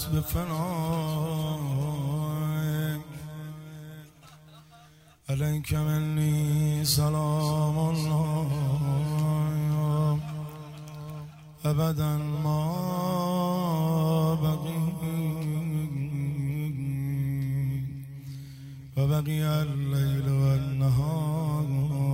به فنایک علیک منی سلام الله ابدا ما بقی و بقی اللیل و النهار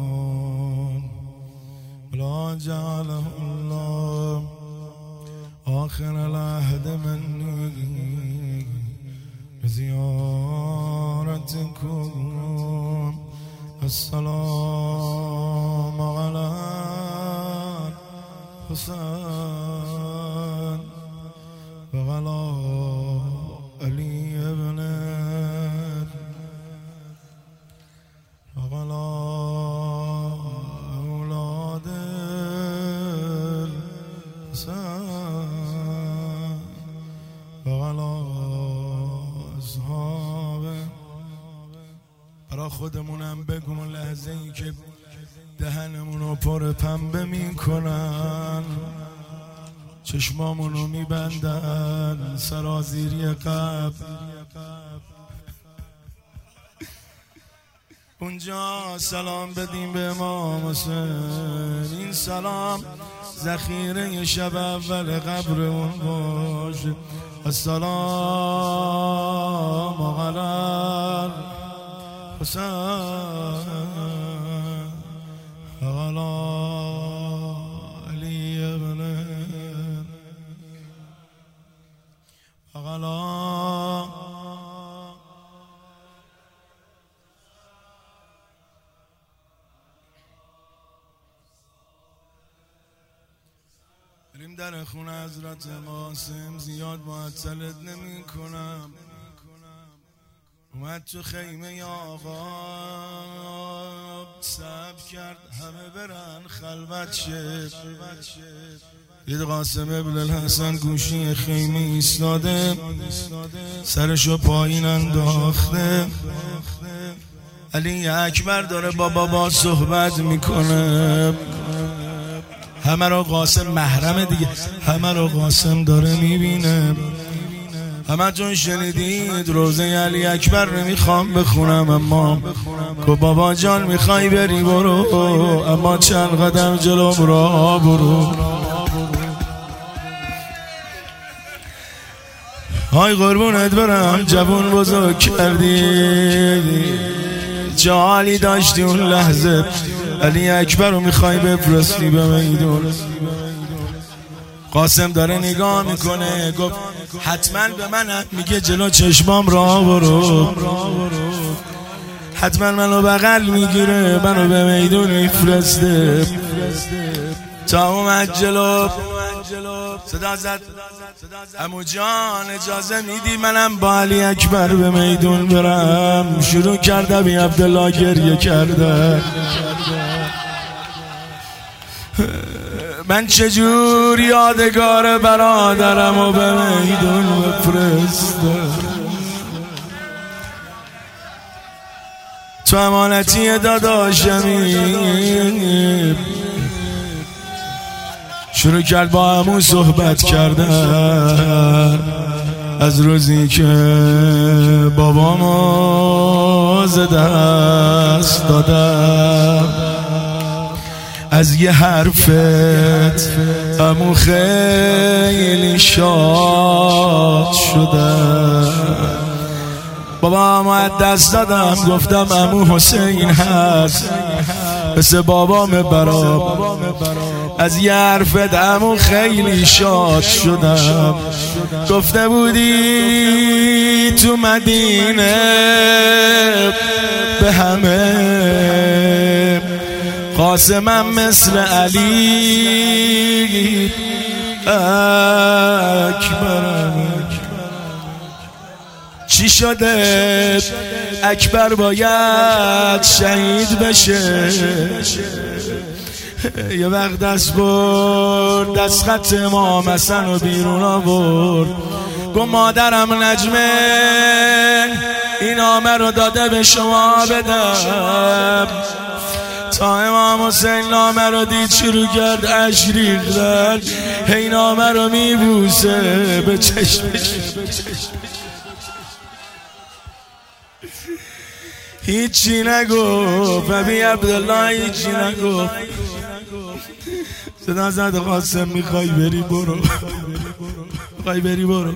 لا جعله الله آخر العهد منی بزیارتکم السلام علی حسین و علی علی ابن و علی اولاد الحسین و علی اصحابه. برا خودمونم بگم لحظه ای که دهنمونو پر پنبه میکنن، چشمامونو میبندن سرازیری قبر، اونجا سلام بدیم به امام حسین. این سلام ذخیره شب اول قبرمون باشه. السلام علی حسین علی علی ابن علی بریم در خونه حضرت قاسم، زیاد معطلت نمی کنم. اومد تو خیمه آقا صبر کرد همه برن خلوت شه. دید قاسم ابن الحسن گوشی خیمه ایستاده، سرشو پایین انداخته، علی اکبر داره با بابا صحبت میکنه. همه رو قاسم محرم دیگه، همه رو قاسم داره میبینه. همه جون شنیدید روزه علی اکبر نمیخوام بخونم، اما که بابا جان میخوای بری برو، اما چند قدم جلوم را برو. های قربونت برم جوون بزرگ کردی، جالی داشتی اون لحظه علی اکبر رو میخوای بفرستی به میدون. قاسم داره نگاه میکنه، گفت حتما به من میگه جلو چشمام را برو، حتما منو بغل میگیره منو به میدون میفرسته. تا اومد جلو صدا زد عمو جان اجازه میدی منم با علی اکبر به میدون برم؟ شروع کرده ابی عبدالله گریه کرده. من چجور یادگار برادرم و به میدون بفرستم؟ تو امانتی داداشمی. شروع کرد با عمو صحبت کردن از روزی که بابامو ز دست دادم، از یه حرفت عمو خیلی شاد شدم. بابامو از دست دادم، گفتم عمو حسین هست مثل بابام برام، از یه حرفت عمو خیلی شاد شدم. گفته بودی تو مدینه به همه قاسمم مثل علی اکبرم. چی شده؟ اکبر باید شهید بشه. یه وقت دست برد دست خط امام حسن و بیرون آورد، گفت مادرم نجمه این نامه رو داده به شما بدم تا امام حسین نامه رو دید شروع کرد اشک ریختن، هی نامه رو میبوسه به چشمش، هیچی نگفت. ابی عبدالله هیچی نگفت. صدا زد قاسم میخوای بری برو، میخوای بری برو.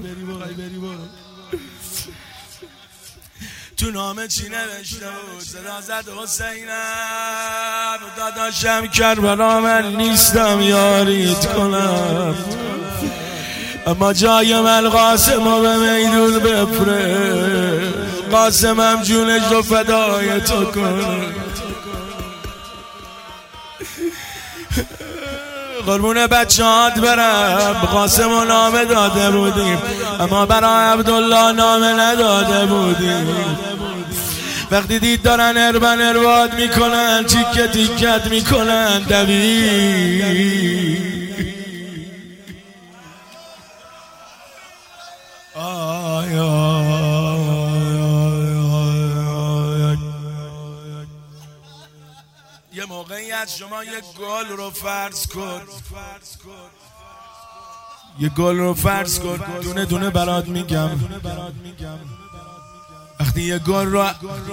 تو نامه چی نوشته بود؟ صدا زد حسینم داداشم کربلا من نیستم یاریت کنم، اما جای من قاسم به میدون بفره، قاسمم جونش رو فدای تو کنه. قربون بچه‌هات برم، قاسم و نامه داده بودیم اما برای عبدالله نامه نداده بودیم. وقتی دید دارن اربن ارواد میکنن، تیکه تیکت میکنن، دوید. یه موقعی از شما یک گل رو فرض کن، یه گل رو فرض کن، دونه دونه برات میگم. وقتی یه گل رو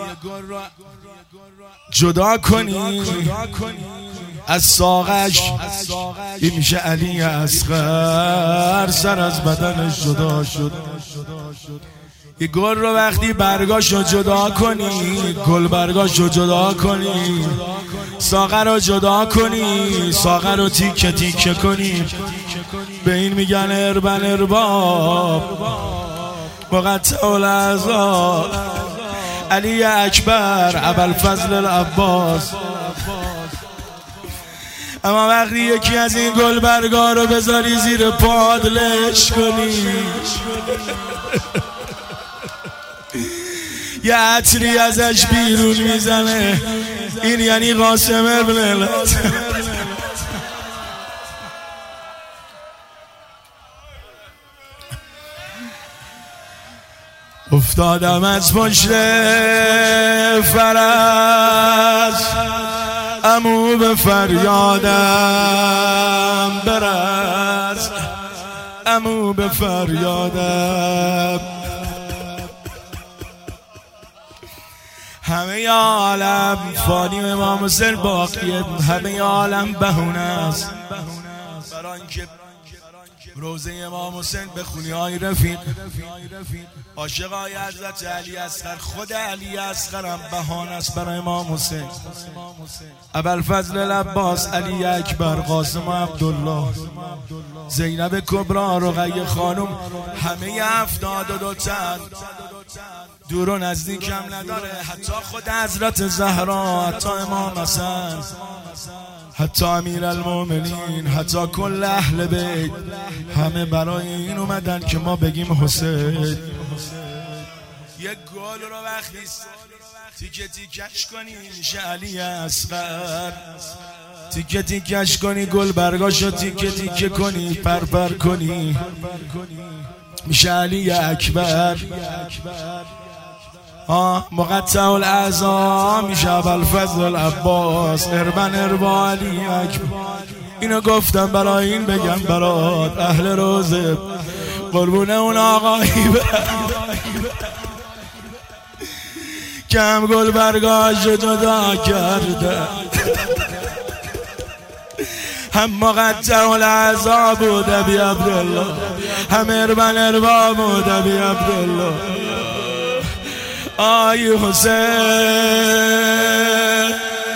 جدا کنی از ساقش، این میشه علی اصغر، سر از بدنش جدا شد. یه گل رو وقتی برگاشو جدا کنی، گل برگاشو جدا کنی، ساقه رو جدا کنی، ساقه رو تیکه تیکه کنی، به این میگن اربن ارباب مقطع الاعضا علی اکبر ابوالفضل العباس. اما وقتی یکی از این گل برگا رو بذاری زیر پادلش کنی، یه عطری ازش بیرون میزنه، این یعنی قاسم ابن الحسن. افتادم از پشت فرس، عمو به فریادم برس، عمو به فریادم. همه عالم فانی امام حسین باقیه، همه عالم بهونه است برای اینکه روزه امام حسین بخونی. آی رفیق، عاشق آی حضرت علی اصغر، خود علی اصغر هم بهانه است برای امام حسین. ابوالفضل العباس، علی اکبر، قاسم و عبدالله، زینب کبرا، رقیه خانم، همه 72 تن، دور و نزدیک هم نداره. حتی خود حضرت زهرا، حتی امام حسن، حتی امیر المومنین، حتی کل اهل بیت، همه برای این اومدن که ما بگیم حسین. یک گل رو وقتی تیکه تیکش کنی میشه علی اصغر، تیکه تیکش کنی، گل برگاشو تیکه تیکه کنی، پرپر کنی، میشه علی اکبر. مقطع الاعضا میشه ابوالفضل العباس، اربن اربا علی اکبر. اینو گفتم برای این بگم برات اهل روزه، قربونه اون آقایی کم گل برگاش جدا کرده، هم مقطع الاعضا بود ابی عبدالله، هم اربن اربا بود ابی عبدالله. آی حسین،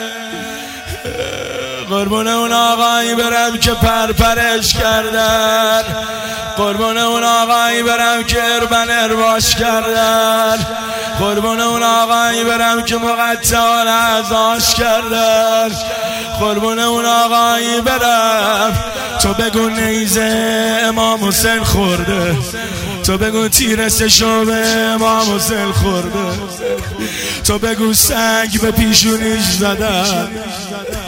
قربون اون آقایی برم که پرپرش کردن، قربون اون آقایی برم که اربن ارباش کردن، قربون اون آقایی برم که مقطع الاعضاش کردن، قربون اون آقایی برم. تو بگو نیزه امام حسین خورده، تو بگو تیر سشو به امام حسین خورده، تو بگو سنگ به پیشونیش زدن،